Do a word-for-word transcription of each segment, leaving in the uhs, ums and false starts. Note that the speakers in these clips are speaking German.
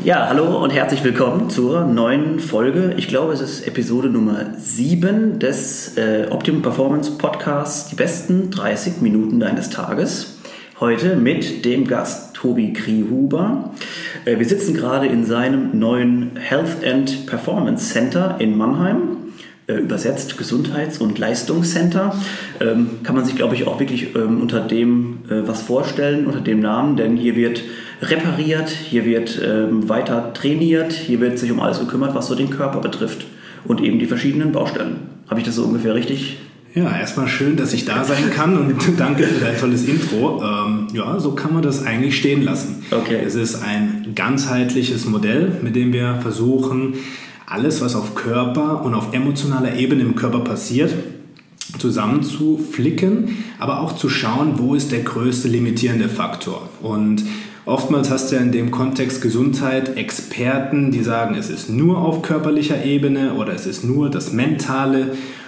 Ja, hallo und herzlich willkommen zur neuen Folge. Ich glaube, es ist Episode Nummer sieben des äh, Optimum Performance Podcasts, die besten dreißig Minuten deines Tages. Heute mit dem Gast Tobi Kriehuber. Äh, wir sitzen gerade in seinem neuen Health and Performance Center in Mannheim. Äh, übersetzt Gesundheits- und Leistungscenter. Ähm, kann man sich, glaube ich, auch wirklich ähm, unter dem äh, was vorstellen, unter dem Namen, denn hier wird repariert, hier wird ähm, weiter trainiert, hier wird sich um alles gekümmert, was so den Körper betrifft und eben die verschiedenen Baustellen. Habe ich das so ungefähr richtig? Ja, erstmal schön, dass ich da sein kann und danke für dein tolles Intro. Ähm, ja, so kann man das eigentlich stehen lassen. Okay. Es ist ein ganzheitliches Modell, mit dem wir versuchen, alles, was auf Körper und auf emotionaler Ebene im Körper passiert, zusammen zu flicken, aber auch zu schauen, wo ist der größte limitierende Faktor. Und oftmals hast du ja in dem Kontext Gesundheit Experten, die sagen, es ist nur auf körperlicher Ebene oder es ist nur das Mentale.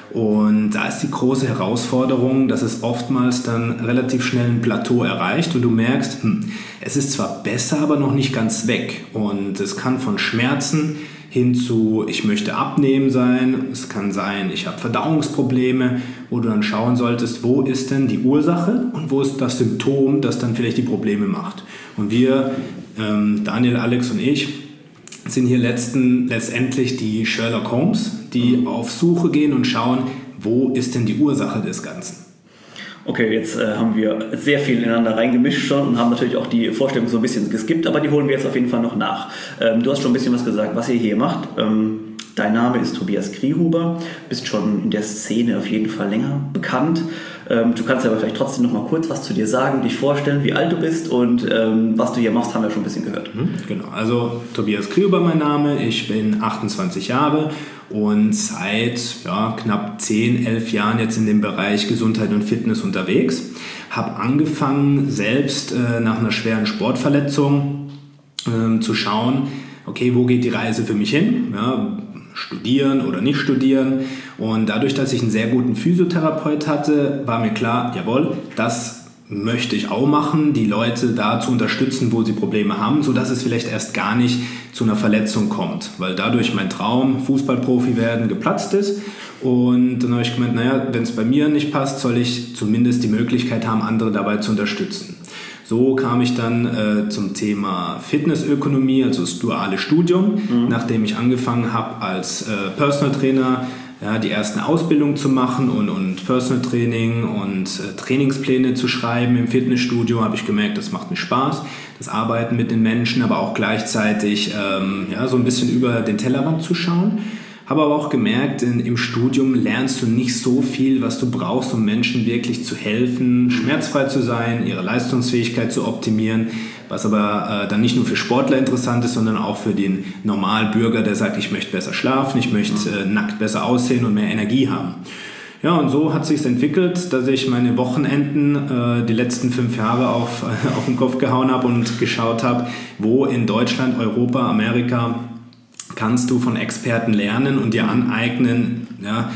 Und da ist die große Herausforderung, dass es oftmals dann relativ schnell ein Plateau erreicht und du merkst, hm, es ist zwar besser, aber noch nicht ganz weg. Und es kann von Schmerzen hin zu, ich möchte abnehmen sein, es kann sein, ich habe Verdauungsprobleme, wo du dann schauen solltest, wo ist denn die Ursache und wo ist das Symptom, das dann vielleicht die Probleme macht. Und wir, ähm, Daniel, Alex und ich, sind hier letzten, letztendlich die Sherlock Holmes, die auf Suche gehen und schauen, wo ist denn die Ursache des Ganzen. Okay, jetzt äh, haben wir sehr viel ineinander reingemischt schon und haben natürlich auch die Vorstellung so ein bisschen geskippt, aber die holen wir jetzt auf jeden Fall noch nach. Ähm, du hast schon ein bisschen was gesagt, was ihr hier macht. Ähm, dein Name ist Tobias Kriehuber, bist schon in der Szene auf jeden Fall länger bekannt. Ähm, du kannst aber vielleicht trotzdem noch mal kurz was zu dir sagen, dich vorstellen, wie alt du bist und ähm, was du hier machst, haben wir schon ein bisschen gehört. Genau, also Tobias Kriehuber mein Name, ich bin achtundzwanzig Jahre und seit ja, knapp zehn, elf Jahren jetzt in dem Bereich Gesundheit und Fitness unterwegs. Habe angefangen, selbst äh, nach einer schweren Sportverletzung äh, zu schauen, okay, wo geht die Reise für mich hin? Ja, studieren oder nicht studieren. Und dadurch, dass ich einen sehr guten Physiotherapeut hatte, war mir klar, jawohl, das möchte ich auch machen, die Leute da zu unterstützen, wo sie Probleme haben, sodass es vielleicht erst gar nicht zu einer Verletzung kommt, weil dadurch mein Traum, Fußballprofi werden, geplatzt ist. Und dann habe ich gemeint, naja, wenn es bei mir nicht passt, soll ich zumindest die Möglichkeit haben, andere dabei zu unterstützen. So kam ich dann äh, zum Thema Fitnessökonomie, also das duale Studium, mhm. nachdem ich angefangen habe als äh, Personal Trainer, ja, die ersten Ausbildungen zu machen und, und Personal Training und äh, Trainingspläne zu schreiben im Fitnessstudio, habe ich gemerkt, das macht mir Spaß, das Arbeiten mit den Menschen, aber auch gleichzeitig ähm, ja, so ein bisschen über den Tellerrand zu schauen. Habe aber auch gemerkt, in, im Studium lernst du nicht so viel, was du brauchst, um Menschen wirklich zu helfen, schmerzfrei zu sein, ihre Leistungsfähigkeit zu optimieren, was aber äh, dann nicht nur für Sportler interessant ist, sondern auch für den Normalbürger, der sagt, ich möchte besser schlafen, ich möchte äh, nackt besser aussehen und mehr Energie haben. Ja, und so hat sich es entwickelt, dass ich meine Wochenenden äh, die letzten fünf Jahre auf, äh, auf den Kopf gehauen habe und geschaut habe, wo in Deutschland, Europa, Amerika kannst du von Experten lernen und dir aneignen, ja,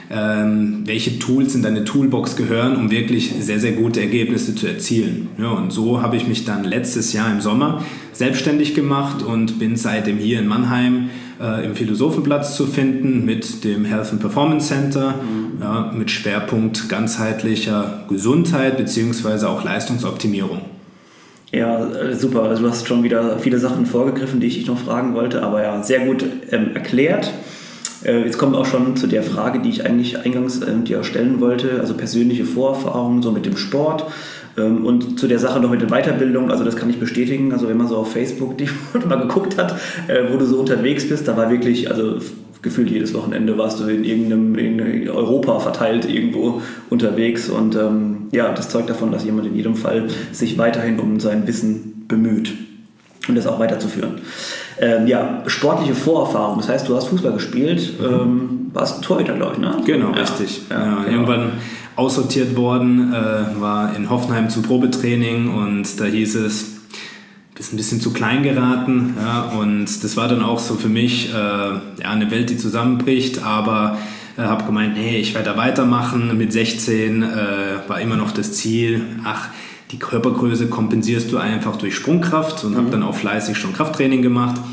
ähm, welche Tools in deine Toolbox gehören, um wirklich sehr, sehr gute Ergebnisse zu erzielen. Ja, und so habe ich mich dann letztes Jahr im Sommer selbstständig gemacht und bin seitdem hier in Mannheim äh, im Philosophenplatz zu finden mit dem Health and Performance Center, mhm. ja, mit Schwerpunkt ganzheitlicher Gesundheit bzw. auch Leistungsoptimierung. Ja, super. Also du hast schon wieder viele Sachen vorgegriffen, die ich dich noch fragen wollte, aber ja, sehr gut ähm, erklärt. Äh, jetzt kommen wir auch schon zu der Frage, die ich eigentlich eingangs äh, dir stellen wollte, also persönliche Vorerfahrungen so mit dem Sport ähm, und zu der Sache noch mit der Weiterbildung. Also das kann ich bestätigen. Also wenn man so auf Facebook die mal geguckt hat, äh, wo du so unterwegs bist, da war wirklich, also gefühlt jedes Wochenende warst du in irgendeinem in Europa verteilt irgendwo unterwegs und ähm, ja, das zeugt davon, dass jemand in jedem Fall sich weiterhin um sein Wissen bemüht und das auch weiterzuführen. Ähm, ja, sportliche Vorerfahrung, das heißt, du hast Fußball gespielt, ähm, warst ein Torhüter, glaube ich, ne? Genau, ja, richtig. Ja, ja, genau. Irgendwann aussortiert worden, äh, war in Hoffenheim zum Probetraining und da hieß es, ist ein bisschen zu klein geraten, ja, und das war dann auch so für mich äh, ja, eine Welt, die zusammenbricht, aber äh, habe gemeint, nee, ich werde da weitermachen. Mit sechzehn äh, war immer noch das Ziel, ach, die Körpergröße kompensierst du einfach durch Sprungkraft und mhm. habe dann auch fleißig schon Krafttraining gemacht.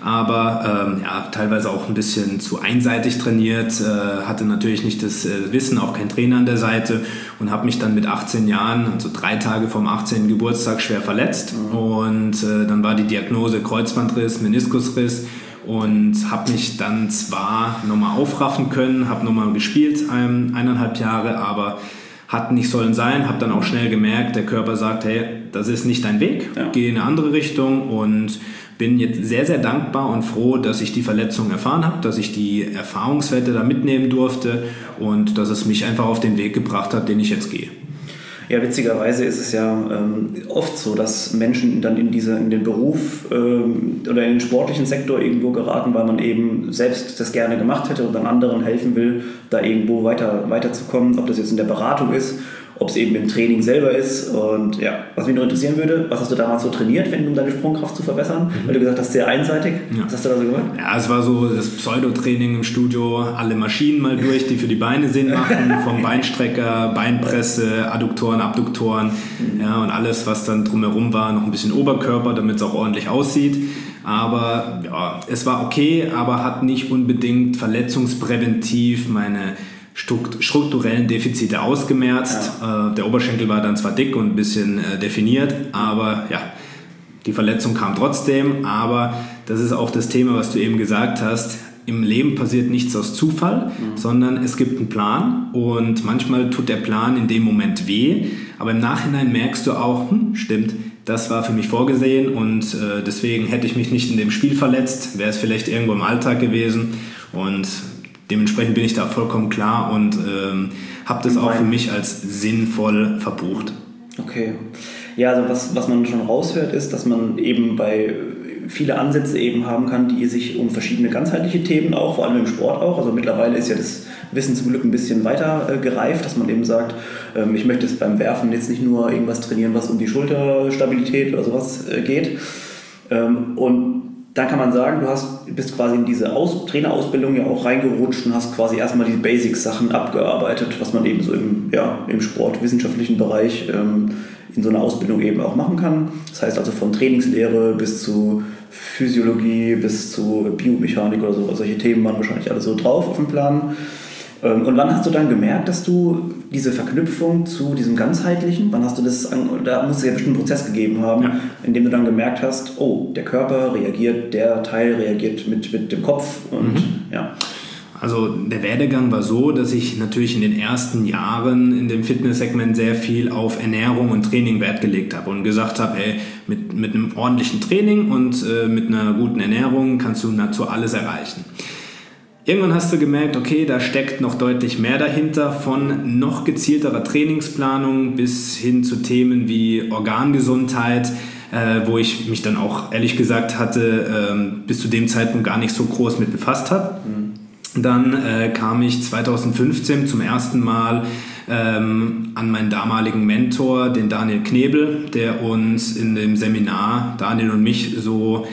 aber ähm, ja, teilweise auch ein bisschen zu einseitig trainiert, äh, hatte natürlich nicht das äh, Wissen, auch kein Trainer an der Seite und habe mich dann mit achtzehn Jahren, also drei Tage vom achtzehnten Geburtstag, schwer verletzt. Mhm. Und äh, dann war die Diagnose Kreuzbandriss, Meniskusriss und habe mich dann zwar nochmal aufraffen können, habe nochmal gespielt, ein, eineinhalb Jahre, aber hat nicht sollen sein, habe dann auch schnell gemerkt, der Körper sagt, hey, das ist nicht dein Weg, ja. Geh in eine andere Richtung und bin jetzt sehr, sehr dankbar und froh, dass ich die Verletzung erfahren habe, dass ich die Erfahrungswerte da mitnehmen durfte und dass es mich einfach auf den Weg gebracht hat, den ich jetzt gehe. Ja, witzigerweise ist es ja ähm, oft so, dass Menschen dann in, diese, in den Beruf ähm, oder in den sportlichen Sektor irgendwo geraten, weil man eben selbst das gerne gemacht hätte und dann anderen helfen will, da irgendwo weiter, weiterzukommen, ob das jetzt in der Beratung ist, ob es eben im Training selber ist. Und ja, was mich noch interessieren würde, was hast du damals so trainiert, wenn, um deine Sprungkraft zu verbessern? Mhm. Weil du gesagt hast, sehr einseitig. Ja. Was hast du da so gemacht? Ja, es war so das Pseudo-Training im Studio, alle Maschinen mal durch, die für die Beine Sinn machen, vom Beinstrecker, Beinpresse, Adduktoren, Abduktoren, mhm. ja, und alles, was dann drumherum war, noch ein bisschen Oberkörper, damit es auch ordentlich aussieht. Aber ja, es war okay, aber hat nicht unbedingt verletzungspräventiv meine strukturellen Defizite ausgemerzt. Ja. Äh, der Oberschenkel war dann zwar dick und ein bisschen äh, definiert, aber ja, die Verletzung kam trotzdem. Aber das ist auch das Thema, was du eben gesagt hast. Im Leben passiert nichts aus Zufall, mhm. sondern es gibt einen Plan und manchmal tut der Plan in dem Moment weh, aber im Nachhinein merkst du auch, hm, stimmt, das war für mich vorgesehen und äh, deswegen hätte ich mich nicht in dem Spiel verletzt, wäre es vielleicht irgendwo im Alltag gewesen und dementsprechend bin ich da vollkommen klar und ähm, habe das auch für mich als sinnvoll verbucht. Okay. Ja, also was, was man schon raushört, ist, dass man eben bei viele Ansätze eben haben kann, die sich um verschiedene ganzheitliche Themen auch, vor allem im Sport auch, also mittlerweile ist ja das Wissen zum Glück ein bisschen weiter äh, gereift, dass man eben sagt, ähm, ich möchte jetzt beim Werfen jetzt nicht nur irgendwas trainieren, was um die Schulterstabilität oder sowas äh, geht. Ähm, und dann kann man sagen, du hast, bist quasi in diese Aus- Trainerausbildung ja auch reingerutscht und hast quasi erstmal die Basics-Sachen abgearbeitet, was man eben so im, ja, im sportwissenschaftlichen Bereich ähm, in so einer Ausbildung eben auch machen kann. Das heißt also von Trainingslehre bis zu Physiologie bis zu Biomechanik oder so, solche Themen waren wahrscheinlich alle so drauf auf dem Plan. Und wann hast du dann gemerkt, dass du diese Verknüpfung zu diesem Ganzheitlichen, wann hast du das, da muss es ja bestimmt einen Prozess gegeben haben, ja. in dem du dann gemerkt hast, oh, der Körper reagiert, der Teil reagiert mit, mit dem Kopf und mhm. ja. Also der Werdegang war so, dass ich natürlich in den ersten Jahren in dem Fitnesssegment sehr viel auf Ernährung und Training Wert gelegt habe und gesagt habe, hey, mit, mit einem ordentlichen Training und äh, mit einer guten Ernährung kannst du nahezu alles erreichen. Irgendwann hast du gemerkt, okay, da steckt noch deutlich mehr dahinter, von noch gezielterer Trainingsplanung bis hin zu Themen wie Organgesundheit, äh, wo ich mich dann auch ehrlich gesagt hatte, ähm, bis zu dem Zeitpunkt gar nicht so groß mit befasst habe. Mhm. Dann äh, kam ich zweitausendfünfzehn zum ersten Mal ähm, an meinen damaligen Mentor, den Daniel Knebel, der uns in dem Seminar, Daniel und mich, so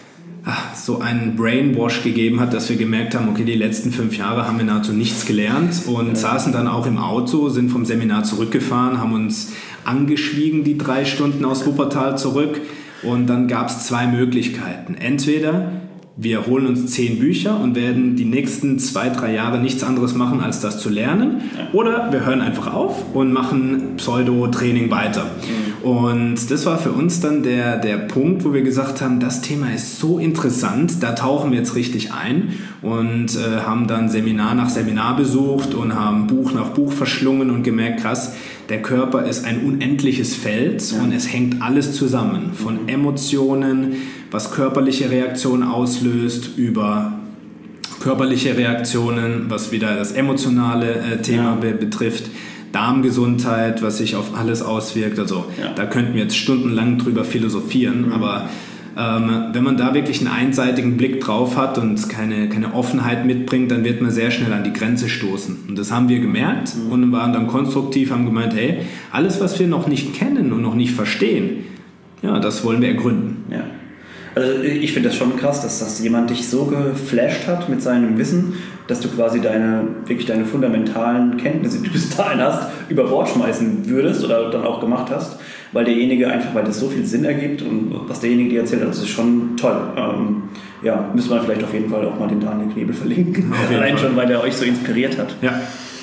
so einen Brainwash gegeben hat, dass wir gemerkt haben, okay, die letzten fünf Jahre haben wir nahezu nichts gelernt und ja. saßen dann auch im Auto, sind vom Seminar zurückgefahren, haben uns angeschwiegen, die drei Stunden aus Wuppertal zurück und dann gab es zwei Möglichkeiten. Entweder wir holen uns zehn Bücher und werden die nächsten zwei, drei Jahre nichts anderes machen, als das zu lernen. Oder wir hören einfach auf und machen Pseudo-Training weiter. Mhm. Und das war für uns dann der, der Punkt, wo wir gesagt haben, das Thema ist so interessant, da tauchen wir jetzt richtig ein und äh, haben dann Seminar nach Seminar besucht und haben Buch nach Buch verschlungen und gemerkt, krass, der Körper ist ein unendliches Feld ja. und es hängt alles zusammen. Von Emotionen, was körperliche Reaktionen auslöst, über körperliche Reaktionen, was wieder das emotionale äh, Thema ja. be- betrifft, Darmgesundheit, was sich auf alles auswirkt. Also ja. da könnten wir jetzt stundenlang drüber philosophieren, mhm. aber ähm, wenn man da wirklich einen einseitigen Blick drauf hat und keine, keine Offenheit mitbringt, dann wird man sehr schnell an die Grenze stoßen. Und das haben wir gemerkt mhm. und waren dann konstruktiv, haben gemeint, hey, alles, was wir noch nicht kennen und noch nicht verstehen, ja, das wollen wir ergründen. Ja. Also ich finde das schon krass, dass das jemand dich so geflasht hat mit seinem Wissen, dass du quasi deine, wirklich deine fundamentalen Kenntnisse, die du bis dahin hast, über Bord schmeißen würdest oder dann auch gemacht hast, weil derjenige einfach, weil das so viel Sinn ergibt und was derjenige dir erzählt hat, das ist schon toll. Ähm, ja, müssen wir vielleicht auf jeden Fall auch mal den Daniel Knebel verlinken, allein Fall. Schon, weil er euch so inspiriert hat. Ja.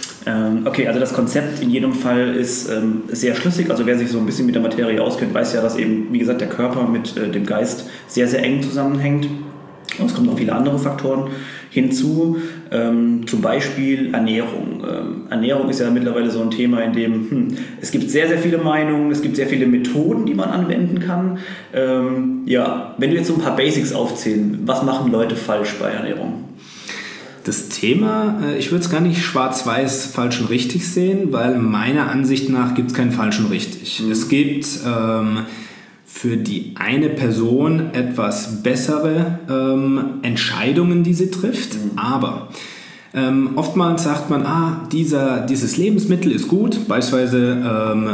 Okay, also das Konzept in jedem Fall ist ähm, sehr schlüssig. Also wer sich so ein bisschen mit der Materie auskennt, weiß ja, dass eben, wie gesagt, der Körper mit äh, dem Geist sehr, sehr eng zusammenhängt. Und es kommen noch viele andere Faktoren hinzu, ähm, zum Beispiel Ernährung. Ähm, Ernährung ist ja mittlerweile so ein Thema, in dem hm, es gibt sehr, sehr viele Meinungen, es gibt sehr viele Methoden, die man anwenden kann. Ähm, ja, wenn du jetzt so ein paar Basics aufzählen, was machen Leute falsch bei Ernährung? Das Thema, ich würde es gar nicht schwarz-weiß falsch und richtig sehen, weil meiner Ansicht nach gibt es kein falsch und richtig. Mhm. Es gibt ähm, für die eine Person etwas bessere ähm, Entscheidungen, die sie trifft, mhm. aber ähm, oftmals sagt man, ah, dieser, dieses Lebensmittel ist gut, beispielsweise ähm,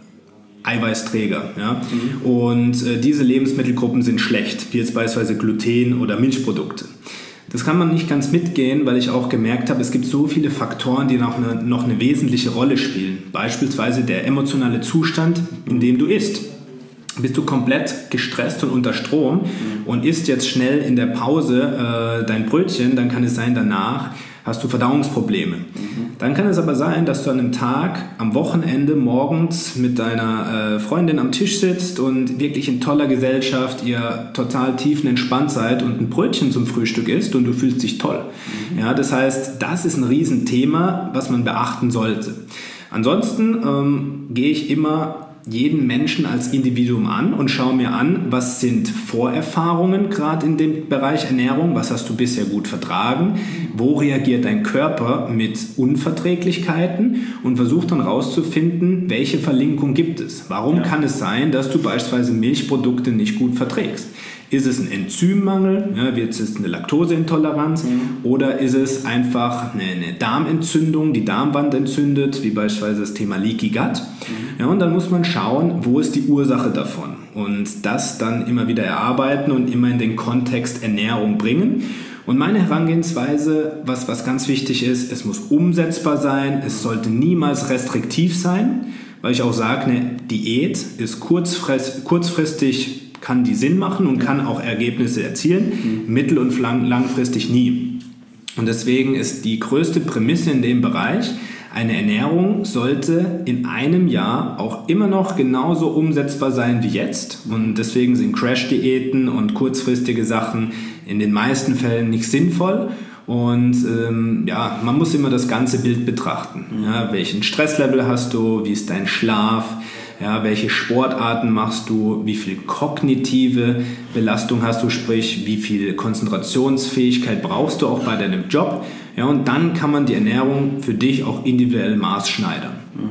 Eiweißträger. Ja? Mhm. Und äh, diese Lebensmittelgruppen sind schlecht, wie jetzt beispielsweise Gluten oder Milchprodukte. Das kann man nicht ganz mitgehen, weil ich auch gemerkt habe, es gibt so viele Faktoren, die noch eine, noch eine wesentliche Rolle spielen. Beispielsweise der emotionale Zustand, in dem du isst. Bist du komplett gestresst und unter Strom und isst jetzt schnell in der Pause äh, dein Brötchen, dann kann es sein, danach hast du Verdauungsprobleme. Mhm. Dann kann es aber sein, dass du an einem Tag am Wochenende morgens mit deiner äh, Freundin am Tisch sitzt und wirklich in toller Gesellschaft ihr total tiefenentspannt seid und ein Brötchen zum Frühstück isst und du fühlst dich toll. Mhm. Ja, das heißt, das ist ein Riesenthema, was man beachten sollte. Ansonsten ähm, gehe ich immer jeden Menschen als Individuum an und schaue mir an, was sind Vorerfahrungen gerade in dem Bereich Ernährung, was hast du bisher gut vertragen, wo reagiert dein Körper mit Unverträglichkeiten und versuche dann rauszufinden, welche Verlinkung gibt es. Warum ja. kann es sein, dass du beispielsweise Milchprodukte nicht gut verträgst? Ist es ein Enzymmangel, ja, wird es eine Laktoseintoleranz mhm. oder ist es einfach eine, eine Darmentzündung, die Darmwand entzündet, wie beispielsweise das Thema Leaky Gut. Mhm. Ja, und dann muss man schauen, wo ist die Ursache davon und das dann immer wieder erarbeiten und immer in den Kontext Ernährung bringen. Und meine Herangehensweise, was, was ganz wichtig ist, es muss umsetzbar sein, es sollte niemals restriktiv sein, weil ich auch sage, eine Diät ist kurzfrist, kurzfristig kann die Sinn machen und kann auch Ergebnisse erzielen, mhm. mittel- und langfristig nie. Und deswegen ist die größte Prämisse in dem Bereich, eine Ernährung sollte in einem Jahr auch immer noch genauso umsetzbar sein wie jetzt. Und deswegen sind Crash-Diäten und kurzfristige Sachen in den meisten Fällen nicht sinnvoll. Und ähm, ja, man muss immer das ganze Bild betrachten. Ja, welchen Stresslevel hast du, wie ist dein Schlaf, ja, welche Sportarten machst du, wie viel kognitive Belastung hast du, sprich wie viel Konzentrationsfähigkeit brauchst du auch bei deinem Job. Ja, und dann kann man die Ernährung für dich auch individuell maßschneidern.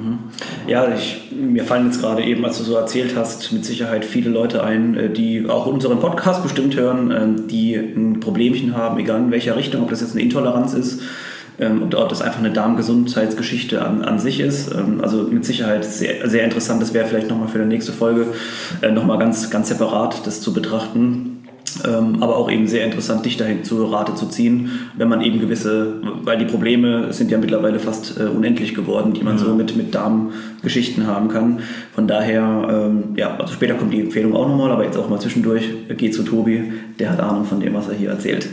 Ja, ich, mir fallen jetzt gerade eben, als du so erzählt hast, mit Sicherheit viele Leute ein, die auch unseren Podcast bestimmt hören, die ein Problemchen haben, egal in welcher Richtung, ob das jetzt eine Intoleranz ist, und ob das einfach eine Darmgesundheitsgeschichte an, an sich ist. Also mit Sicherheit sehr, sehr interessant. Das wäre vielleicht nochmal für die nächste Folge nochmal ganz, ganz separat das zu betrachten. Aber auch eben sehr interessant, dich dahin zu Rate zu ziehen, wenn man eben gewisse, weil die Probleme sind ja mittlerweile fast unendlich geworden, die man ja. so mit, mit Darmgeschichten haben kann. Von daher, ja, also später kommt die Empfehlung auch nochmal, aber jetzt auch mal zwischendurch, geht zu Tobi, der hat Ahnung von dem, was er hier erzählt.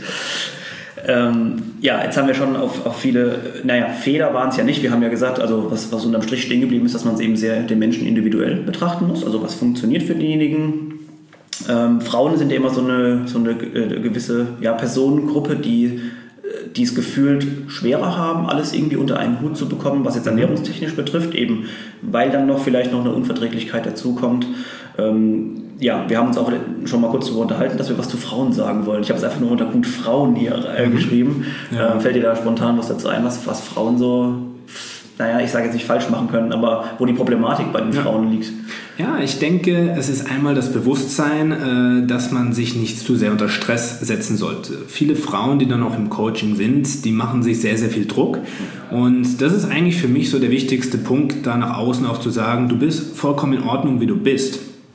Ähm, ja, jetzt haben wir schon auf, auf viele, naja, Fehler waren es ja nicht. Wir haben ja gesagt, also was, was unterm Strich stehen geblieben ist, dass man es eben sehr den Menschen individuell betrachten muss. Also was funktioniert für diejenigen. Ähm, Frauen sind ja immer so eine, so eine äh, gewisse ja, Personengruppe, die die es gefühlt schwerer haben, alles irgendwie unter einen Hut zu bekommen, was jetzt ernährungstechnisch betrifft, eben weil dann noch vielleicht noch eine Unverträglichkeit dazukommt. Ähm, ja, wir haben uns auch schon mal kurz darüber unterhalten, dass wir was zu Frauen sagen wollen. Ich habe es einfach nur unter Punkt Frauen hier äh, geschrieben. Ja. Ähm, fällt dir da spontan was dazu ein, was, was Frauen so, naja, ich sage jetzt nicht falsch machen können, aber wo die Problematik bei den ja. Frauen liegt? Ja, ich denke, es ist einmal das Bewusstsein, dass man sich nicht zu sehr unter Stress setzen sollte. Viele Frauen, die dann auch im Coaching sind, die machen sich sehr, sehr viel Druck. Und das ist eigentlich für mich so der wichtigste Punkt, da nach außen auch zu sagen, du bist vollkommen in Ordnung, wie du bist.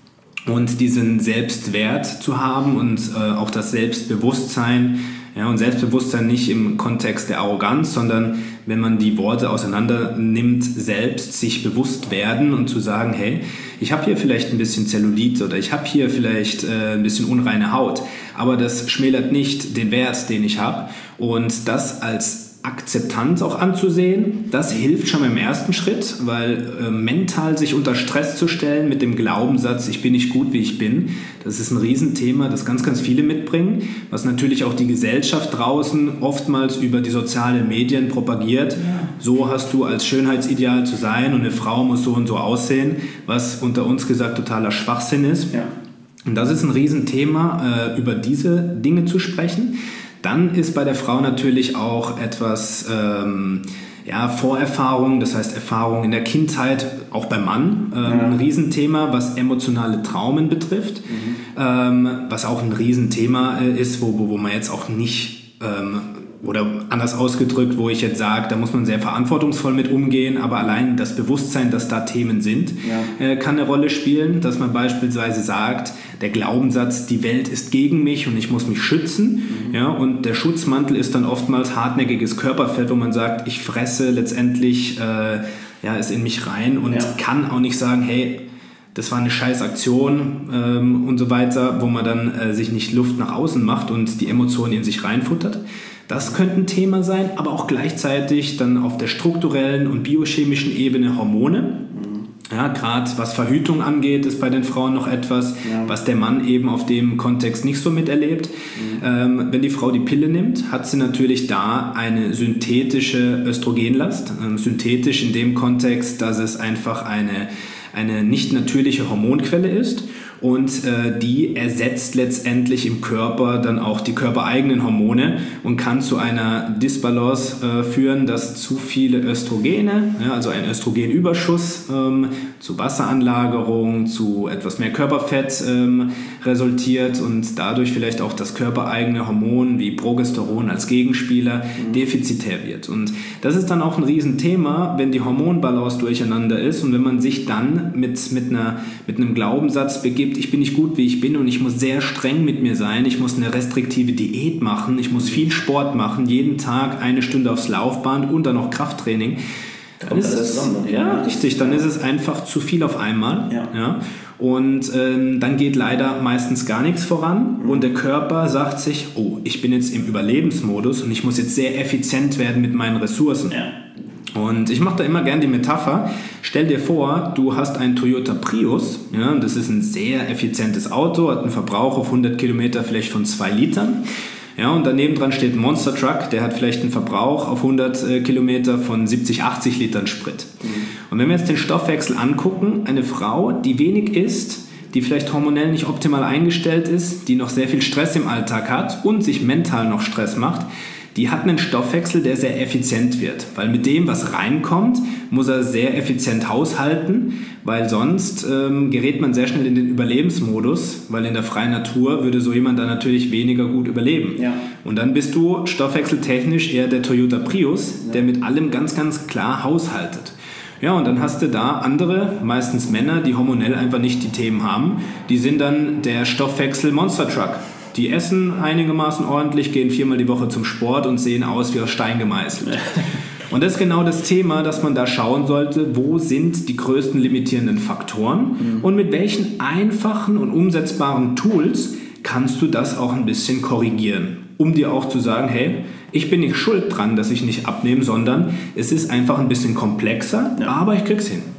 und diesen Selbstwert zu haben und äh, auch das Selbstbewusstsein. Ja, und Selbstbewusstsein nicht im Kontext der Arroganz, sondern wenn man die Worte auseinander nimmt, selbst sich bewusst werden und zu sagen, hey, ich habe hier vielleicht ein bisschen Zellulite oder ich habe hier vielleicht äh, ein bisschen unreine Haut, aber das schmälert nicht den Wert, den ich habe. Und das als Akzeptanz auch anzusehen, das hilft schon im ersten Schritt, weil äh, mental sich unter Stress zu stellen mit dem Glaubenssatz, ich bin nicht gut, wie ich bin, das ist ein Riesenthema, das ganz, ganz viele mitbringen, was natürlich auch die Gesellschaft draußen oftmals über die sozialen Medien propagiert. Ja. So hast du als Schönheitsideal zu sein und eine Frau muss so und so aussehen, was unter uns gesagt totaler Schwachsinn ist. Ja. Und das ist ein Riesenthema, äh, über diese Dinge zu sprechen. Dann ist bei der Frau natürlich auch etwas ähm, ja, Vorerfahrung, das heißt Erfahrung in der Kindheit, auch beim Mann, ähm, ja. ein Riesenthema, was emotionale Traumen betrifft, mhm. ähm, was auch ein Riesenthema äh, ist, wo, wo man jetzt auch nicht, ähm, oder anders ausgedrückt, wo ich jetzt sage, da muss man sehr verantwortungsvoll mit umgehen, aber allein das Bewusstsein, dass da Themen sind, ja. äh, kann eine Rolle spielen, dass man beispielsweise sagt, der Glaubenssatz, die Welt ist gegen mich und ich muss mich schützen. Mhm. Ja, und der Schutzmantel ist dann oftmals hartnäckiges Körperfett, wo man sagt, ich fresse letztendlich äh, ja, es in mich rein und ja. kann auch nicht sagen, hey, das war eine scheiß Aktion ähm, und so weiter, wo man dann äh, sich nicht Luft nach außen macht und die Emotionen in sich reinfuttert. Das könnte ein Thema sein, aber auch gleichzeitig dann auf der strukturellen und biochemischen Ebene Hormone. Ja, gerade was Verhütung angeht, ist bei den Frauen noch etwas, ja. was der Mann eben auf dem Kontext nicht so miterlebt. Mhm. Ähm, wenn die Frau die Pille nimmt, hat sie natürlich da eine synthetische Östrogenlast. Ähm, synthetisch in dem Kontext, dass es einfach eine, eine nicht natürliche Hormonquelle ist. Und äh, die ersetzt letztendlich im Körper dann auch die körpereigenen Hormone und kann zu einer Disbalance äh, führen, dass zu viele Östrogene, ja, also ein Östrogenüberschuss, ähm, zu Wasseranlagerung, zu etwas mehr Körperfett ähm, resultiert und dadurch vielleicht auch das körpereigene Hormon wie Progesteron als Gegenspieler mhm. defizitär wird. Und das ist dann auch ein Riesenthema, wenn die Hormonbalance durcheinander ist und wenn man sich dann mit, mit, einer, mit einem Glaubenssatz begibt, ich bin nicht gut, wie ich bin und ich muss sehr streng mit mir sein, ich muss eine restriktive Diät machen, ich muss viel Sport machen, jeden Tag eine Stunde aufs Laufband und dann noch Krafttraining. Dann ist es, ja, richtig, dann ist es einfach zu viel auf einmal. Ja. Ja. Und ähm, dann geht leider meistens gar nichts voran und der Körper sagt sich, oh, ich bin jetzt im Überlebensmodus und ich muss jetzt sehr effizient werden mit meinen Ressourcen. Ja. Und ich mache da immer gern die Metapher, stell dir vor, du hast einen Toyota Prius, ja, das ist ein sehr effizientes Auto, hat einen Verbrauch auf hundert Kilometer vielleicht von zwei Litern. Ja, und daneben dran steht ein Monster Truck, der hat vielleicht einen Verbrauch auf hundert äh, Kilometer von siebzig, achtzig Litern Sprit. Mhm. Und wenn wir jetzt den Stoffwechsel angucken, eine Frau, die wenig isst, die vielleicht hormonell nicht optimal eingestellt ist, die noch sehr viel Stress im Alltag hat und sich mental noch Stress macht, die hat einen Stoffwechsel, der sehr effizient wird. Weil mit dem, was reinkommt, muss er sehr effizient haushalten, weil sonst ähm, gerät man sehr schnell in den Überlebensmodus, weil in der freien Natur würde so jemand dann natürlich weniger gut überleben. Ja. Und dann bist du stoffwechseltechnisch eher der Toyota Prius, ja. der mit allem ganz, ganz klar haushaltet. Ja, und dann hast du da andere, meistens Männer, die hormonell einfach nicht die Themen haben. Die sind dann der Stoffwechsel-Monster-Truck. Die essen einigermaßen ordentlich, gehen viermal die Woche zum Sport und sehen aus wie aus Stein gemeißelt. Und das ist genau das Thema, dass man da schauen sollte, wo sind die größten limitierenden Faktoren mhm. und mit welchen einfachen und umsetzbaren Tools kannst du das auch ein bisschen korrigieren, um dir auch zu sagen, hey, ich bin nicht schuld dran, dass ich nicht abnehme, sondern es ist einfach ein bisschen komplexer, ja. aber ich krieg's hin.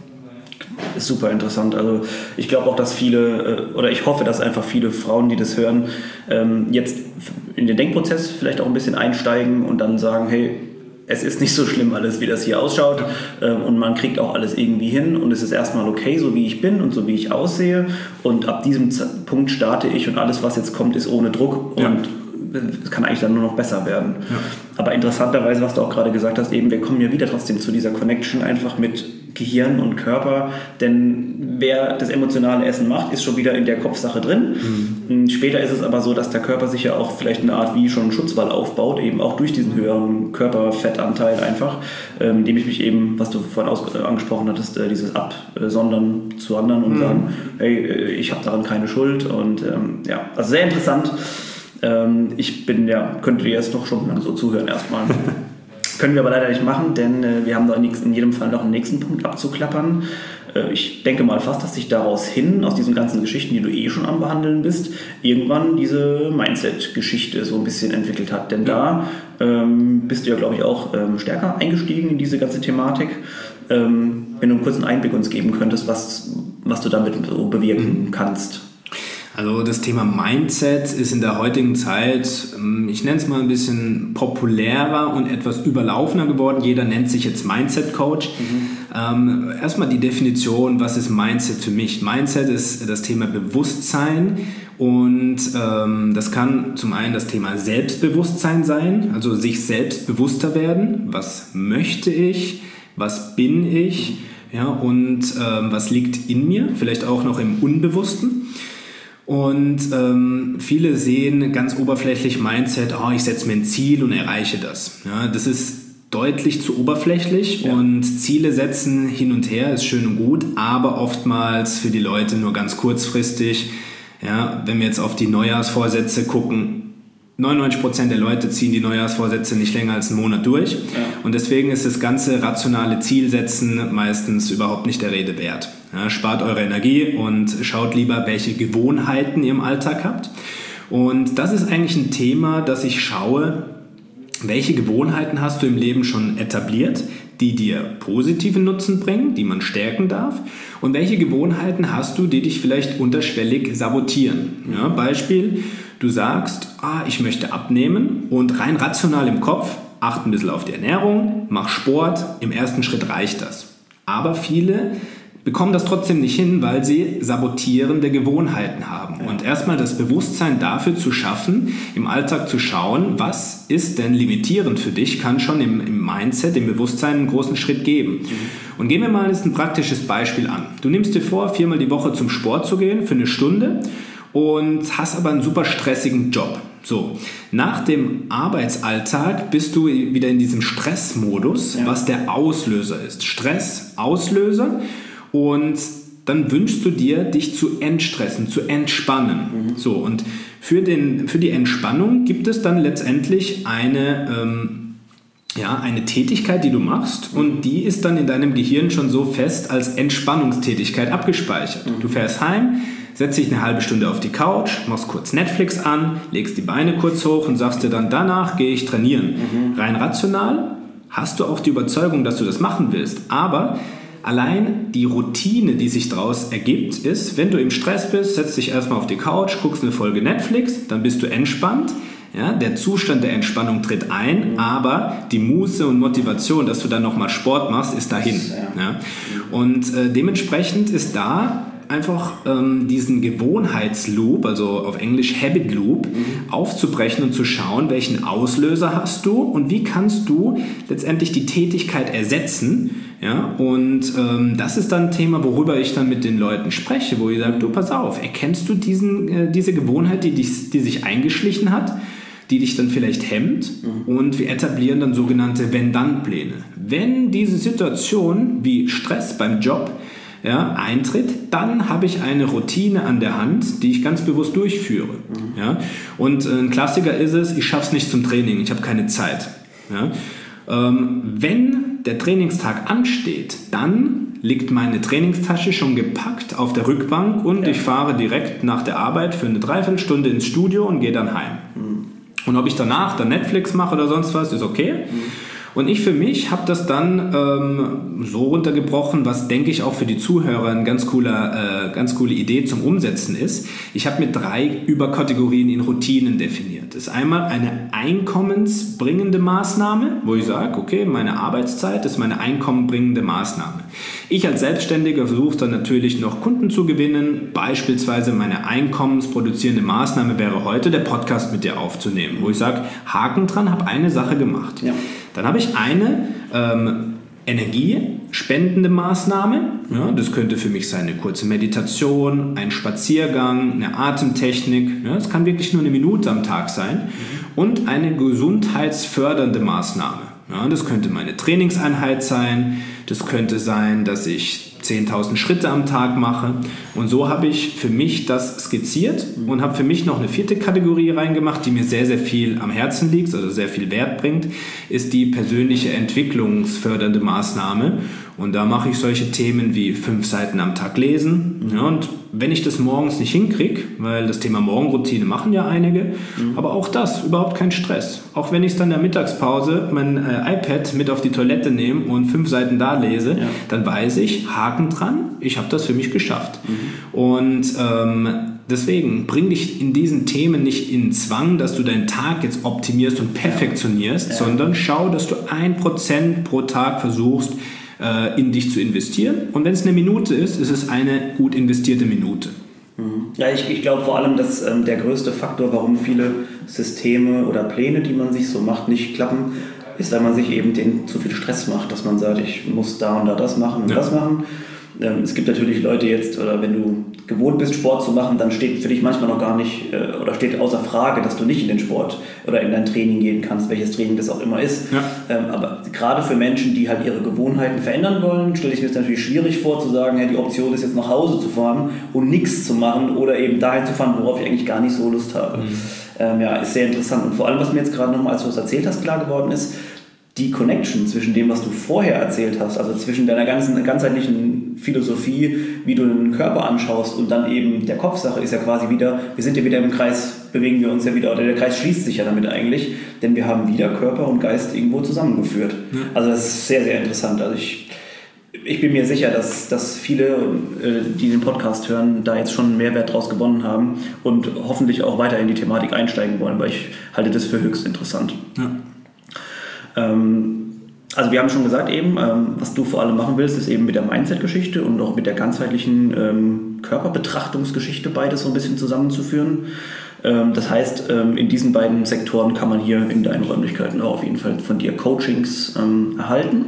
Ist super interessant. Also ich glaube auch, dass viele, oder ich hoffe, dass einfach viele Frauen, die das hören, jetzt in den Denkprozess vielleicht auch ein bisschen einsteigen und dann sagen, hey, es ist nicht so schlimm alles, wie das hier ausschaut und man kriegt auch alles irgendwie hin und es ist erstmal okay, so wie ich bin und so wie ich aussehe und ab diesem Punkt starte ich und alles, was jetzt kommt, ist ohne Druck und ja. es kann eigentlich dann nur noch besser werden. Ja. Aber interessanterweise, was du auch gerade gesagt hast, eben, wir kommen ja wieder trotzdem zu dieser Connection einfach mit Gehirn und Körper, denn wer das emotionale Essen macht, ist schon wieder in der Kopfsache drin. Mhm. Später ist es aber so, dass der Körper sich ja auch vielleicht eine Art wie schon einen Schutzwall aufbaut, eben auch durch diesen höheren Körperfettanteil einfach, ähm, indem ich mich eben, was du vorhin aus, äh, angesprochen hattest, äh, dieses Absondern zu anderen und mhm. sagen, hey, ich habe daran keine Schuld und ähm, ja, also sehr interessant. Ähm, ich bin, ja, könnte dir jetzt doch schon lange so zuhören erstmal. Können wir aber leider nicht machen, denn äh, wir haben da in jedem Fall noch einen nächsten Punkt abzuklappern. Äh, ich denke mal fast, dass sich daraus hin, aus diesen ganzen Geschichten, die du eh schon am Behandeln bist, irgendwann diese Mindset-Geschichte so ein bisschen entwickelt hat. Denn da ähm, bist du ja, glaube ich, auch ähm, stärker eingestiegen in diese ganze Thematik. Ähm, wenn du einen kurzen Einblick uns geben könntest, was, was du damit so bewirken mhm. kannst. Also das Thema Mindset ist in der heutigen Zeit, ich nenne es mal ein bisschen populärer und etwas überlaufener geworden. Jeder nennt sich jetzt Mindset-Coach. Mhm. Ähm, erstmal die Definition, was ist Mindset für mich? Mindset ist das Thema Bewusstsein und ähm, das kann zum einen das Thema Selbstbewusstsein sein, also sich selbst bewusster werden. Was möchte ich? Was bin ich? Ja, und ähm, was liegt in mir? Vielleicht auch noch im Unbewussten. Und ähm, viele sehen ganz oberflächlich Mindset, oh, ich setze mir ein Ziel und erreiche das. Ja, das ist deutlich zu oberflächlich ja. Und Ziele setzen hin und her ist schön und gut, aber oftmals für die Leute nur ganz kurzfristig. Ja, wenn wir jetzt auf die Neujahrsvorsätze gucken, neunundneunzig Prozent der Leute ziehen die Neujahrsvorsätze nicht länger als einen Monat durch. Ja. Und deswegen ist das ganze rationale Zielsetzen meistens überhaupt nicht der Rede wert. Ja, spart eure Energie und schaut lieber, welche Gewohnheiten ihr im Alltag habt. Und das ist eigentlich ein Thema, dass ich schaue, welche Gewohnheiten hast du im Leben schon etabliert, die dir positiven Nutzen bringen, die man stärken darf. Und welche Gewohnheiten hast du, die dich vielleicht unterschwellig sabotieren. Ja, Beispiel, du sagst, ah, ich möchte abnehmen und rein rational im Kopf, acht ein bisschen auf die Ernährung, mach Sport, im ersten Schritt reicht das. Aber viele bekommen das trotzdem nicht hin, weil sie sabotierende Gewohnheiten haben. Und erstmal das Bewusstsein dafür zu schaffen, im Alltag zu schauen, was ist denn limitierend für dich, kann schon im, im Mindset, im Bewusstsein einen großen Schritt geben. Mhm. Und gehen wir mal jetzt ein praktisches Beispiel an. Du nimmst dir vor, viermal die Woche zum Sport zu gehen für eine Stunde und hast aber einen super stressigen Job. So, nach dem Arbeitsalltag bist du wieder in diesem Stressmodus, ja. Was der Auslöser ist. Stress, Auslöser. Und dann wünschst du dir, dich zu entstressen, zu entspannen. Mhm. So, und für, den, für die Entspannung gibt es dann letztendlich eine, ähm, ja, eine Tätigkeit, die du machst. Mhm. Und die ist dann in deinem Gehirn schon so fest als Entspannungstätigkeit abgespeichert. Mhm. Du fährst heim, setzt dich eine halbe Stunde auf die Couch, machst kurz Netflix an, legst die Beine kurz hoch und sagst dir dann, danach gehe ich trainieren. Mhm. Rein rational hast du auch die Überzeugung, dass du das machen willst. Aber allein die Routine, die sich daraus ergibt, ist, wenn du im Stress bist, setzt dich erstmal auf die Couch, guckst eine Folge Netflix, dann bist du entspannt. Ja, der Zustand der Entspannung tritt ein, mhm. aber die Muße und Motivation, dass du dann nochmal Sport machst, ist dahin. Ja. Ja. Und äh, dementsprechend ist da einfach ähm, diesen Gewohnheitsloop, also auf Englisch Habit Loop, mhm. aufzubrechen und zu schauen, welchen Auslöser hast du und wie kannst du letztendlich die Tätigkeit ersetzen. Ja? Und ähm, das ist dann ein Thema, worüber ich dann mit den Leuten spreche, wo ich sage, du, pass auf, erkennst du diesen, äh, diese Gewohnheit, die, dich, die sich eingeschlichen hat, die dich dann vielleicht hemmt, mhm. und wir etablieren dann sogenannte Wenn-Dann-Pläne. Wenn diese Situation wie Stress beim Job ja, eintritt, dann habe ich eine Routine an der Hand, die ich ganz bewusst durchführe. Mhm. Ja? Und ein Klassiker ist es, ich schaffe es nicht zum Training, ich habe keine Zeit. Ja? Ähm, wenn der Trainingstag ansteht, dann liegt meine Trainingstasche schon gepackt auf der Rückbank und ja. ich fahre direkt nach der Arbeit für eine Dreiviertelstunde ins Studio und gehe dann heim. Mhm. Und ob ich danach dann Netflix mache oder sonst was, ist okay. Mhm. Und ich für mich habe das dann ähm, so runtergebrochen, was denke ich auch für die Zuhörer eine ganz, cooler, äh, ganz coole Idee zum Umsetzen ist. Ich habe mir drei Überkategorien in Routinen definiert. Das ist einmal eine einkommensbringende Maßnahme, wo ich sage, okay, meine Arbeitszeit ist meine einkommenbringende Maßnahme. Ich als Selbstständiger versuche dann natürlich noch Kunden zu gewinnen. Beispielsweise meine einkommensproduzierende Maßnahme wäre heute, der Podcast mit dir aufzunehmen, wo ich sage, Haken dran, habe eine Sache gemacht. Ja. Dann habe ich eine ähm, energiespendende Maßnahme. Ja, das könnte für mich sein eine kurze Meditation, ein Spaziergang, eine Atemtechnik. Ja, das kann wirklich nur eine Minute am Tag sein. Mhm. Und eine gesundheitsfördernde Maßnahme. Ja, das könnte meine Trainingseinheit sein. Das könnte sein, dass ich zehntausend Schritte am Tag mache. Und so habe ich für mich das skizziert und habe für mich noch eine vierte Kategorie reingemacht, die mir sehr, sehr viel am Herzen liegt, also sehr viel Wert bringt, ist die persönliche entwicklungsfördernde Maßnahme. Und da mache ich solche Themen wie fünf Seiten am Tag lesen. Ja, und wenn ich das morgens nicht hinkriege, weil das Thema Morgenroutine machen ja einige, mhm. aber auch das, überhaupt kein Stress. Auch wenn ich dann in der Mittagspause mein äh, iPad mit auf die Toilette nehme und fünf Seiten da lese, ja. dann weiß ich, Haken dran, ich habe das für mich geschafft. Mhm. Und ähm, deswegen bring dich in diesen Themen nicht in Zwang, dass du deinen Tag jetzt optimierst und perfektionierst, ja. sondern schau, dass du ein Prozent pro Tag versuchst, in dich zu investieren. Und wenn es eine Minute ist, ist es eine gut investierte Minute. Ja, ich, ich glaube vor allem, dass ähm, der größte Faktor, warum viele Systeme oder Pläne, die man sich so macht, nicht klappen, ist, weil man sich eben den zu viel Stress macht, dass man sagt, ich muss da und da das machen und ja. das machen. Ähm, es gibt natürlich Leute jetzt, oder wenn du gewohnt bist, Sport zu machen, dann steht für dich manchmal noch gar nicht, äh, oder steht außer Frage, dass du nicht in den Sport oder in dein Training gehen kannst, welches Training das auch immer ist. Ja. Ähm, aber gerade für Menschen, die halt ihre Gewohnheiten verändern wollen, stelle ich mir das natürlich schwierig vor, zu sagen, ja, die Option ist jetzt nach Hause zu fahren und nichts zu machen oder eben dahin zu fahren, worauf ich eigentlich gar nicht so Lust habe. Mhm. Ähm, ja, ist sehr interessant. Und vor allem, was mir jetzt gerade nochmal, als du es erzählt hast, klar geworden ist, die Connection zwischen dem, was du vorher erzählt hast, also zwischen deiner ganzen ganzheitlichen Philosophie, wie du den Körper anschaust und dann eben der Kopfsache ist ja quasi wieder, wir sind ja wieder im Kreis, bewegen wir uns ja wieder, oder der Kreis schließt sich ja damit eigentlich, denn wir haben wieder Körper und Geist irgendwo zusammengeführt. Ja. Also das ist sehr, sehr interessant. Also ich, ich bin mir sicher, dass, dass viele, die den Podcast hören, da jetzt schon einen Mehrwert draus gewonnen haben und hoffentlich auch weiter in die Thematik einsteigen wollen, weil ich halte das für höchst interessant. Ja. Also wir haben schon gesagt eben, was du vor allem machen willst, ist eben mit der Mindset-Geschichte und auch mit der ganzheitlichen Körperbetrachtungsgeschichte beides so ein bisschen zusammenzuführen. Das heißt, in diesen beiden Sektoren kann man hier in deinen Räumlichkeiten auch auf jeden Fall von dir Coachings erhalten.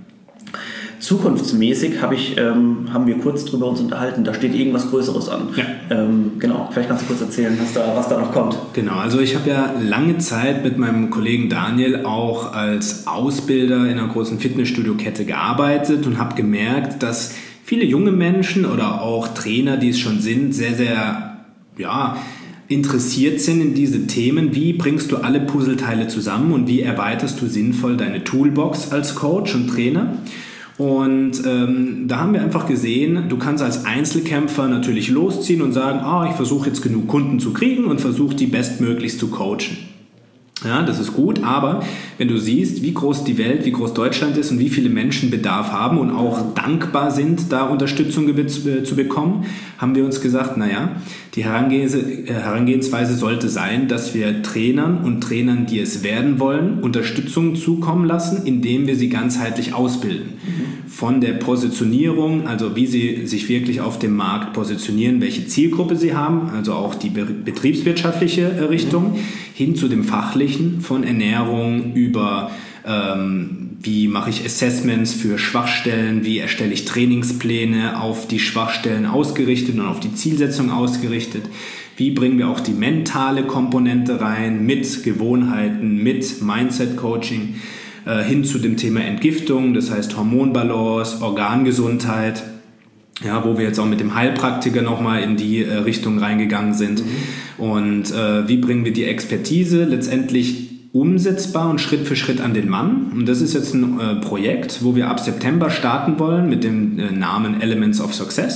Zukunftsmäßig habe ich, ähm, haben wir kurz drüber uns unterhalten, da steht irgendwas Größeres an. Ja. Ähm, genau, vielleicht kannst du kurz erzählen, was da, was da noch kommt. Genau, also ich habe ja lange Zeit mit meinem Kollegen Daniel auch als Ausbilder in einer großen Fitnessstudio-Kette gearbeitet und habe gemerkt, dass viele junge Menschen oder auch Trainer, die es schon sind, sehr, sehr, ja, interessiert sind in diese Themen. Wie bringst du alle Puzzleteile zusammen und wie erweiterst du sinnvoll deine Toolbox als Coach und Trainer? Und ähm, da haben wir einfach gesehen, du kannst als Einzelkämpfer natürlich losziehen und sagen, ah, ich versuche jetzt genug Kunden zu kriegen und versuche die bestmöglichst zu coachen. Ja, das ist gut, aber wenn du siehst, wie groß die Welt, wie groß Deutschland ist und wie viele Menschen Bedarf haben und auch dankbar sind, da Unterstützung zu bekommen, haben wir uns gesagt, naja, die Herangehensweise sollte sein, dass wir Trainern und Trainern, die es werden wollen, Unterstützung zukommen lassen, indem wir sie ganzheitlich ausbilden. Mhm. Von der Positionierung, also wie sie sich wirklich auf dem Markt positionieren, welche Zielgruppe sie haben, also auch die betriebswirtschaftliche Richtung, mhm. hin zu dem Fachlichen, von Ernährung über ähm, wie mache ich Assessments für Schwachstellen, wie erstelle ich Trainingspläne auf die Schwachstellen ausgerichtet und auf die Zielsetzung ausgerichtet, wie bringen wir auch die mentale Komponente rein mit Gewohnheiten, mit Mindset-Coaching äh, hin zu dem Thema Entgiftung, das heißt Hormonbalance, Organgesundheit, ja, wo wir jetzt auch mit dem Heilpraktiker nochmal in die äh, Richtung reingegangen sind. Mhm. Und äh, wie bringen wir die Expertise letztendlich umsetzbar und Schritt für Schritt an den Mann. Und das ist jetzt ein äh, Projekt, wo wir ab September starten wollen mit dem äh, Namen Elements of Success.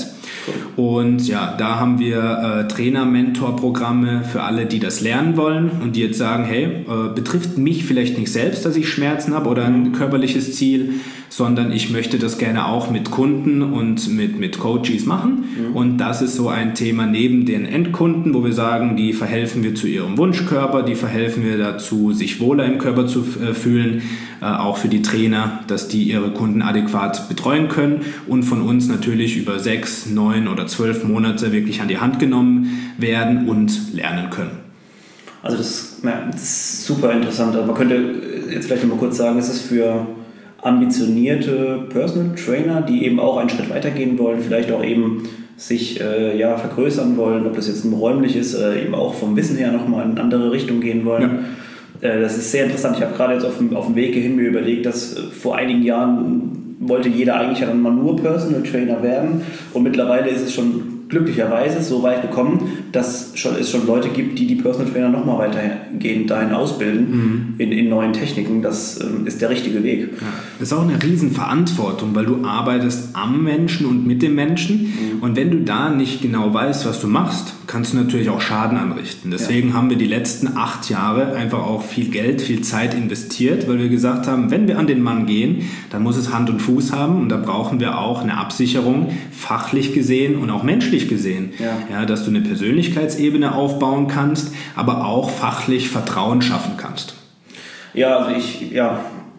Und ja, da haben wir äh, Trainer-Mentor-Programme für alle, die das lernen wollen und die jetzt sagen, hey, äh, betrifft mich vielleicht nicht selbst, dass ich Schmerzen habe oder ein körperliches Ziel, sondern ich möchte das gerne auch mit Kunden und mit, mit Coaches machen. Mhm. Und das ist so ein Thema neben den Endkunden, wo wir sagen, die verhelfen wir zu ihrem Wunschkörper, die verhelfen wir dazu, sich wohler im Körper zu äh, fühlen, äh, auch für die Trainer, dass die ihre Kunden adäquat betreuen können und von uns natürlich über sechs, neun oder zwölf Monate wirklich an die Hand genommen werden und lernen können. Also das, ja, das ist super interessant. Man könnte jetzt vielleicht noch mal kurz sagen, es ist für ambitionierte Personal Trainer, die eben auch einen Schritt weitergehen wollen, vielleicht auch eben sich äh, ja, vergrößern wollen, ob das jetzt nur räumlich ist, äh, eben auch vom Wissen her nochmal in eine andere Richtung gehen wollen. Ja. Äh, das ist sehr interessant. Ich habe gerade jetzt auf dem, auf dem Weg hierhin mir überlegt, dass äh, vor einigen Jahren wollte jeder eigentlich ja dann mal nur Personal Trainer werden und mittlerweile ist es schon glücklicherweise so weit gekommen, dass schon, es schon Leute gibt, die die Personal Trainer nochmal weitergehend dahin ausbilden, mhm. in, in neuen Techniken. Das ähm, ist der richtige Weg. Ja. Das ist auch eine Riesenverantwortung, weil du arbeitest am Menschen und mit dem Menschen. Mhm. Und wenn du da nicht genau weißt, was du machst, kannst du natürlich auch Schaden anrichten. Deswegen ja. haben wir die letzten acht Jahre einfach auch viel Geld, viel Zeit investiert, weil wir gesagt haben, wenn wir an den Mann gehen, dann muss es Hand und Fuß haben und da brauchen wir auch eine Absicherung, fachlich gesehen und auch menschlich gesehen. Ja. Ja, dass du eine Persönlichkeitsebene aufbauen kannst, aber auch fachlich Vertrauen schaffen kannst. Ja, also ich, ja,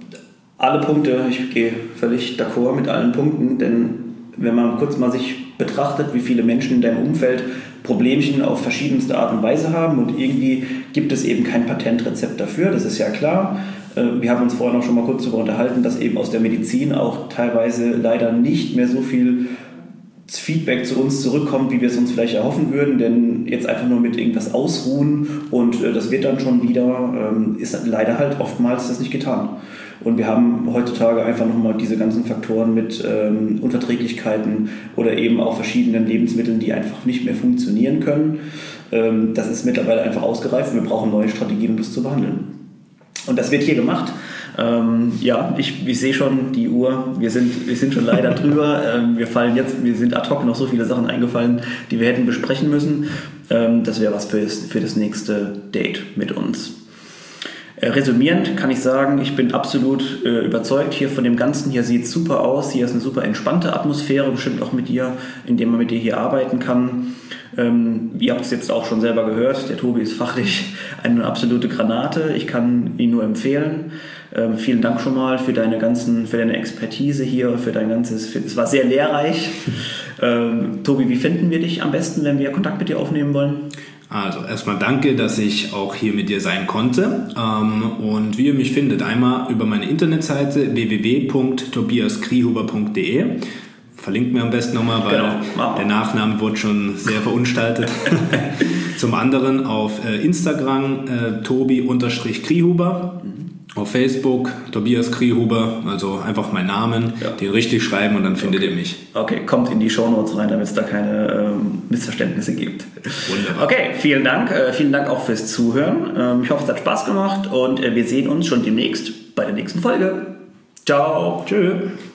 alle Punkte, ich gehe völlig d'accord mit allen Punkten, denn wenn man kurz mal sich betrachtet, wie viele Menschen in deinem Umfeld Problemchen auf verschiedenste Art und Weise haben und irgendwie gibt es eben kein Patentrezept dafür, das ist ja klar. Wir haben uns vorhin auch schon mal kurz darüber unterhalten, dass eben aus der Medizin auch teilweise leider nicht mehr so viel Feedback zu uns zurückkommt, wie wir es uns vielleicht erhoffen würden, denn jetzt einfach nur mit irgendwas ausruhen und das wird dann schon wieder, ist leider halt oftmals das nicht getan. Und wir haben heutzutage einfach nochmal diese ganzen Faktoren mit ähm, Unverträglichkeiten oder eben auch verschiedenen Lebensmitteln, die einfach nicht mehr funktionieren können. Ähm, das ist mittlerweile einfach ausgereift und wir brauchen neue Strategien, um das zu behandeln. Und das wird hier gemacht. Ähm, ja, ich, ich sehe schon die Uhr, wir sind, wir sind schon leider drüber. Ähm, wir fallen jetzt, wir sind ad hoc noch so viele Sachen eingefallen, die wir hätten besprechen müssen. Ähm, das wäre was für das, für das nächste Date mit uns. Äh, resümierend kann ich sagen, ich bin absolut äh, überzeugt hier von dem Ganzen. Hier sieht es super aus, hier ist eine super entspannte Atmosphäre, bestimmt auch mit dir, indem man mit dir hier arbeiten kann. Ähm, ihr habt es jetzt auch schon selber gehört, der Tobi ist fachlich eine absolute Granate. Ich kann ihn nur empfehlen. Ähm, vielen Dank schon mal für deine ganzen, für deine Expertise hier, für dein ganzes, für, es war sehr lehrreich. ähm, Tobi, wie finden wir dich am besten, wenn wir Kontakt mit dir aufnehmen wollen? Also erstmal danke, dass ich auch hier mit dir sein konnte ähm, und wie ihr mich findet, einmal über meine Internetseite w w w punkt tobias krihuber punkt d e. Verlinkt mir am besten nochmal, weil genau. der Nachname wurde schon sehr verunstaltet. Zum anderen auf äh, Instagram äh, tobi-krihuber, mhm. auf Facebook Tobias Krihuber, also einfach meinen Namen, ja. den richtig schreiben und dann findet okay. ihr mich. Okay, kommt in die Shownotes rein, damit es da keine ähm, Missverständnisse gibt. Wunderbar. Okay, vielen Dank. Äh, vielen Dank auch fürs Zuhören. Ähm, ich hoffe, es hat Spaß gemacht und äh, wir sehen uns schon demnächst bei der nächsten Folge. Ciao. Tschö.